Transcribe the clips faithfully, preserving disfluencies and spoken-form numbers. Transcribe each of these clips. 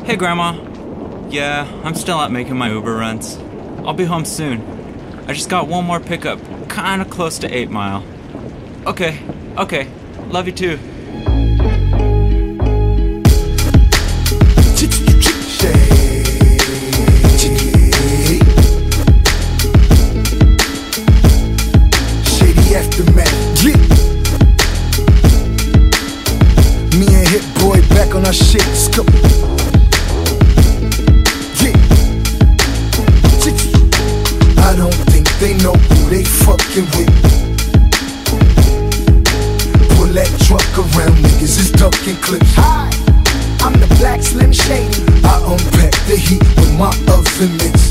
Hey, Grandma. Yeah, I'm still out making my Uber runs. I'll be home soon. I just got one more pickup, kinda close to eight Mile. Okay, okay. Love you too. Shady Aftermath. Yeah. Me and Hit Boy back on our shit. Let's go. I don't think they know who they fucking with. Pull that truck around, niggas is ducking clips. Hi, I'm the Black Slim Shady. I unpack the heat with my oven mitts.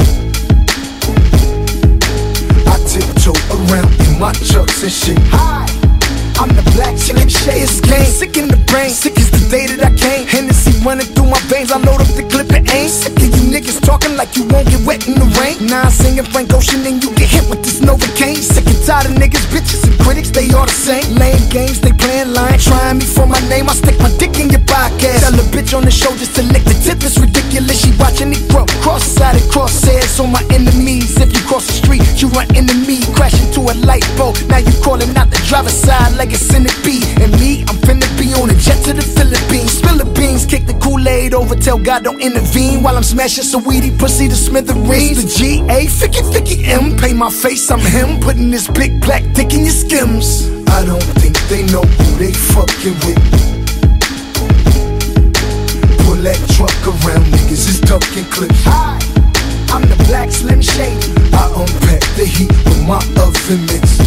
I tiptoe around in my chucks and shit. Hi, I'm the Black Slim Shady. It's game, sick in the brain, sick as the day that I came. Hennessy running through my veins, I load up the clip and aim. Sick of you niggas talking like you won't get wet in the rain. Now I'm singing Frank Ocean and you get hit with this Novocaine. Sick and tired of niggas, bitches and critics, they all the same. Lame games, they playing line, trying me for my name. I stick my dick in your podcast. Tell a bitch on the show just to lick the tip, it's ridiculous. She watching it grow, cross-sided crosshairs on my enemies. If you cross the street, you run into me, crash into a light pole. Now you calling out the driver's side like a centipede. And me, I'm finna be on a jet to the Philippines. Spill the beans, kick the Kool-Aid over, tell God don't intervene. While I'm smashing some weedy pussy to smithereens. The G A, Ficky Ficky M, pay my face, I'm him. Putting this big black dick in your skims. I don't think they know who they fucking with. Pull that truck around, niggas is ducking clips. Hi, I'm the Black Slim Shady. I unpack the heat with my oven mitts.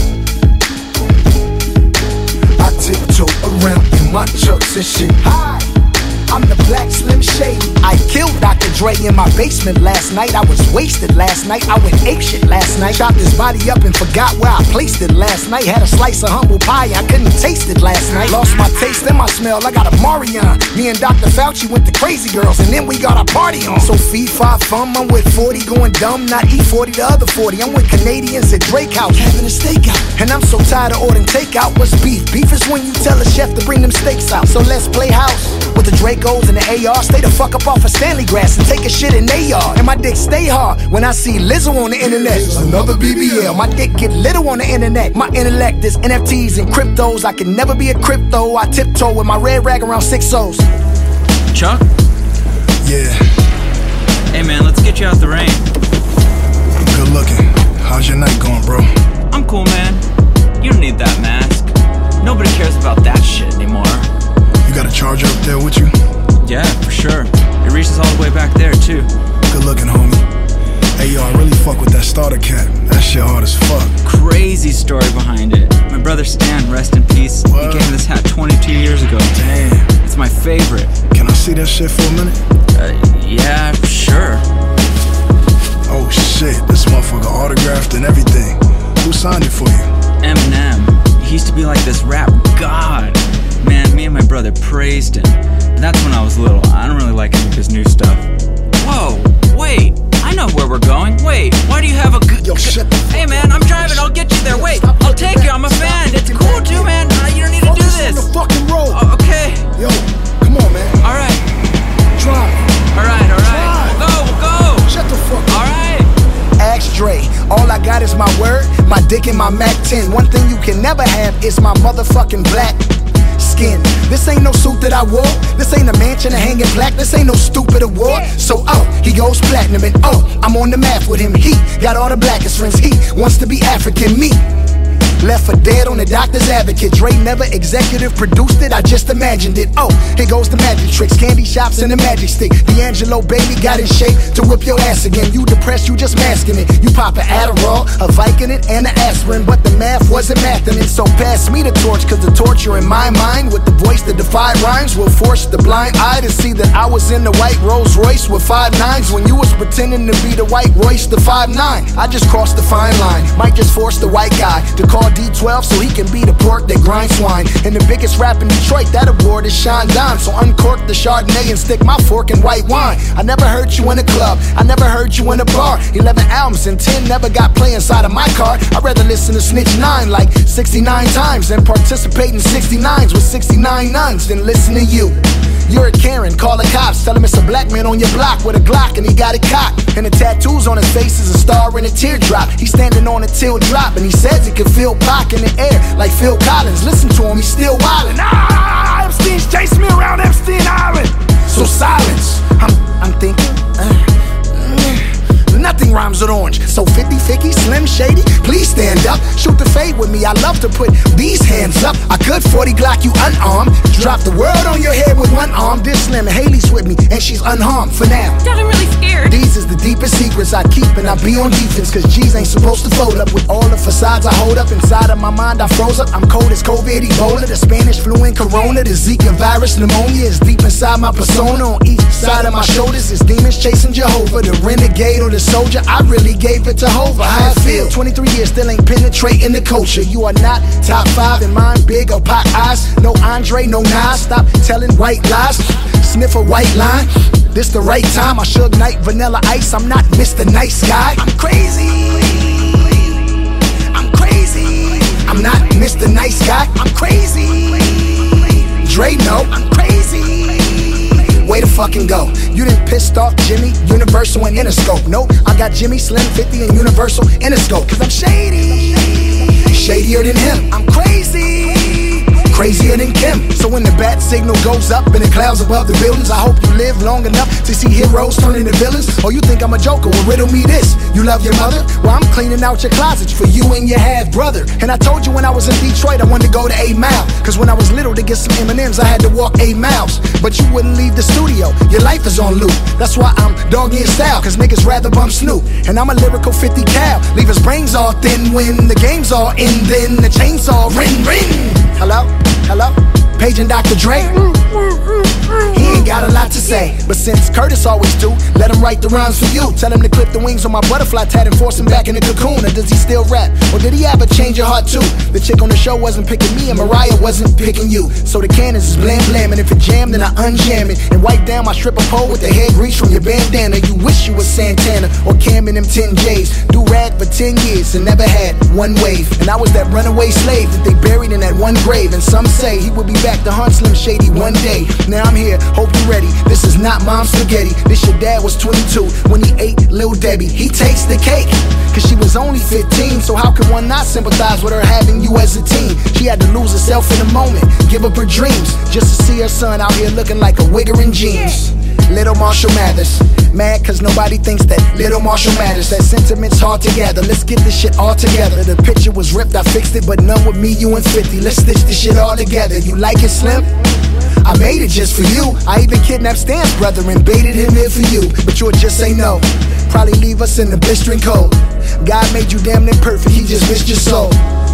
I tiptoe around in my chucks and shit. Hi, I'm the Black Slim Shady. I killed Doctor Dre in my basement last night. I was wasted last night. I went apeshit last night. Chopped his body up and forgot where I placed it last night. Had a slice of humble pie, I couldn't taste it last night. Lost my taste and my smell, I got a Marion. Me and Doctor Fauci went to Crazy Girls and then we got our party on. So fee, fi, fum, I'm with forty going dumb. Not E forty, the other forty. I'm with Canadians at Drake House, having a steakout. And I'm so tired of ordering takeout. What's beef? Beef is when you tell a chef to bring them steaks out. So let's play house with the Dracos and the A R. Stay the fuck up off of Stanley grass and take a shit in they yard. And my dick stay hard when I see Lizzo on the internet. Another B B L, my dick get little on the internet. My intellect is N F Ts and cryptos. I can never be a crypto. I tiptoe with my red rag around six O's. Chuck? Yeah. Hey man, let's get you out the rain. Good looking. How's your night going, bro? I'm cool, man. You don't need that mask. Nobody cares about that shit anymore. You got a charger up there with you? Yeah, for sure. It reaches all the way back there, too. Good looking, homie. Hey, yo, I really fuck with that starter cap. That shit hard as fuck. Crazy story behind it. My brother Stan, rest in peace, What? he gave me this hat twenty-two years ago. Damn. It's my favorite. Can I see that shit for a minute? Uh, yeah, sure. Oh shit, this motherfucker autographed and everything. Who signed it for you? Eminem. He used to be like this rap god. Man, me and my brother praised him. But that's when I was little. I don't really like any of his new stuff. Whoa, wait. I know where we're going. Wait, why do you have a good... Yo, shut the fuck Hey man, I'm driving. I'll get you there. Wait, I'll take you. I'm a fan. It's cool too, man. Uh, you don't need to do Focus on this. the fucking road. Oh, okay. Yo, come on, man. All right. Drive. All right, all right. Drive. We'll go, we'll go. Shut the fuck up. All right. Ask Dre, all I got is my word, my dick and my Mac ten. One thing you can never have is my motherfucking black skin. This ain't no suit that I wore. This ain't a mansion, a hanging plaque. This ain't no stupid award. So oh, he goes platinum and oh, I'm on the map with him. He got all the blackest friends. He wants to be African. Me left for dead on the doctor's advocate. Dre never executive produced it, I just imagined it. Oh, here goes the magic tricks, candy shops and the magic stick. D'Angelo baby got in shape to whip your ass again. You depressed, you just masking it. You pop an Adderall, a Vicodin, and an aspirin, but the math wasn't mathing it. So pass me the torch, cause the torture in my mind with the voice that defied rhymes will force the blind eye to see that I was in the white Rolls Royce with five nines when you was pretending to be the white Royce, the five nine. I just crossed the fine line, might just force the white guy to call detour twelve so he can be the pork that grinds swine. And the biggest rap in Detroit, that award is Sean Don. So uncork the Chardonnay and stick my fork in white wine. I never heard you in a club, I never heard you in a bar. Eleven albums and ten never got play inside of my car. I'd rather listen to Snitch nine like sixty-nine times and participate in sixty-nines with sixty-nine nuns than listen to you. You're a Karen, call the cops, tell him it's a black man on your block with a Glock and he got it cocked. And the tattoos on his face is a star and a teardrop. He's standing on a till drop and he says he can feel Pac in the air like Phil Collins. Listen to him, he's still wildin'. Ah, Epstein's chasing me around Epstein Island. So silence, I'm, I'm thinking, uh, nothing rhymes with orange. So fifty, fifty, Slim Shady, please stand up. Shoot the fade with me, I love to put these hands up. I could forty Glock you unarmed. Drop the world on your head with one arm. This Slim and Haley's with me and she's unharmed for now. Dad, I'm really scared. These is the deepest secrets I keep and I be on defense. Cause G's ain't supposed to fold up with all the facades I hold up. Inside of my mind I froze up. I'm cold as COVID, Ebola, the Spanish flu and Corona. The Zika virus, pneumonia is deep inside my persona. On each side of my shoulders is demons chasing Jehovah. The renegade or the soldier, I really gave it to Hova. How I feel, twenty-three years still ain't penetrating the culture. You are not top five in mine, big or pop eyes. No Andre, no Nas, stop telling white lies. Sniff a white line, this the right time. I Suge Knight, Vanilla Ice, I'm not Mister Nice Guy. I'm crazy, I'm crazy. I'm not Mister Nice Guy, I'm crazy. Dre, no, I'm crazy. Way to fucking go. You done pissed off Jimmy, Universal and Interscope. Nope, I got Jimmy, Slim, fifty and Universal, Interscope. Cause I'm shady, shadier than him. I'm crazy, crazier than Kim. So when the bat signal goes up in the clouds above the buildings, I hope you live long enough to see heroes turn into villains. Or you think I'm a joker? Well, riddle me this. You love your mother? Well, I'm cleaning out your closets for you and your half brother. And I told you when I was in Detroit I wanted to go to eight mile. Cause when I was little to get some M and M's I had to walk eight miles. But you wouldn't leave the studio, your life is on loop. That's why I'm doggy in style, cause niggas rather bump Snoop. And I'm a lyrical fifty cal, leave his brains all thin when the game's all in. Then the chainsaw ring ring. Hello? Hello? Page and Doctor Dre. He ain't got a lot to say, but since Curtis always do, let him write the rhymes for you. Tell him to clip the wings on my butterfly tat and force him back in the cocoon. Or does he still rap? Or did he ever change your heart too? The chick on the show wasn't picking me and Mariah wasn't picking you. So the cannons is blam blam, and if it jam then I unjam it and wipe down my stripper pole with the hair grease from your bandana. You wish you was Santana or Cam in them ten J's. Do rag for ten years and never had one wave. And I was that runaway slave that they buried in that one grave. And some say he would be back to hunt Slim Shady one day. Now I'm here, hope you ready. This is not mom's spaghetti. This your dad was twenty-two when he ate Lil Debbie. He takes the cake, cause she was only fifteen. So how can one not sympathize with her having you as a teen? She had to lose herself in a moment, give up her dreams, just to see her son out here looking like a wigger in jeans. Little Marshall Mathers, mad cause nobody thinks that Little Marshall matters. That sentiment's hard to gather, let's get this shit all together. The picture was ripped, I fixed it, but none with me, you and fifty. Let's stitch this shit all together. You like it, Slim? I made it just for you. I even kidnapped Stan's brother and baited him there for you. But you would just say no, probably leave us in the blistering cold. God made you damn near perfect, he just missed your soul.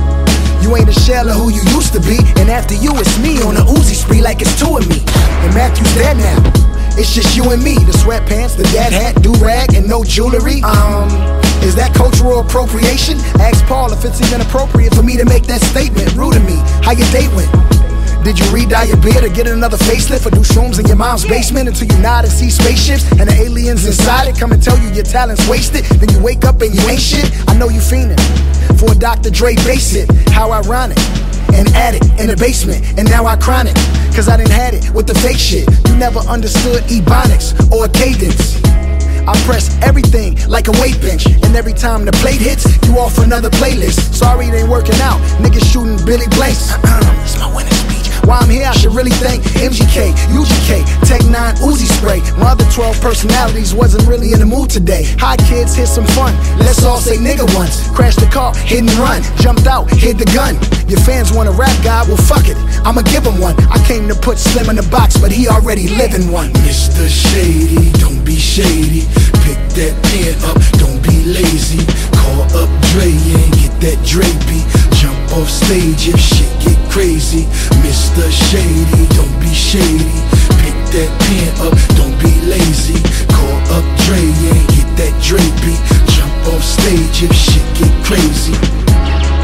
You ain't a shell of who you used to be, and after you it's me on a Uzi spree like it's two of me. And Matthew's dead now, it's just you and me. The sweatpants, the dad hat, do-rag, and no jewelry. Um, is that cultural appropriation? Ask Paul if it's even appropriate for me to make that statement. Rude to me, how your date went? Did you re-dye your beard or get another facelift or do shrooms in your mom's basement until you nod and see spaceships and the aliens inside it come and tell you your talent's wasted? Then you wake up and you ain't shit. I know you fiending for a Doctor Dre base it. How ironic. And attic in the basement, and now I chronic, cause I done had it with the fake shit. You never understood ebonics or cadence. I press everything like a weight bench, and every time the plate hits, you off another playlist. Sorry it ain't working out, niggas shooting Billy Blanks. Uh-uh, it's my winning speech. While I'm here, I should really thank M G K, U G K, Tech nine, Uzi Spray. My other twelve personalities wasn't really in the mood today. Hi kids, here's some fun, let's all say nigga once. Crashed the car, hit and run, jumped out, hid the gun. Your fans want a rap guy, well fuck it, I'ma give him one. I came to put Slim in the box, but he already living one. Mister Shady, don't be shady. Pick that pen up, don't be lazy. Call up Dre and get that Dre beat. Jump off stage if shit get crazy. Mister Shady, don't be shady. Pick that pen up, don't be lazy. Call up Dre and get that Dre beat. Jump off stage if shit get crazy.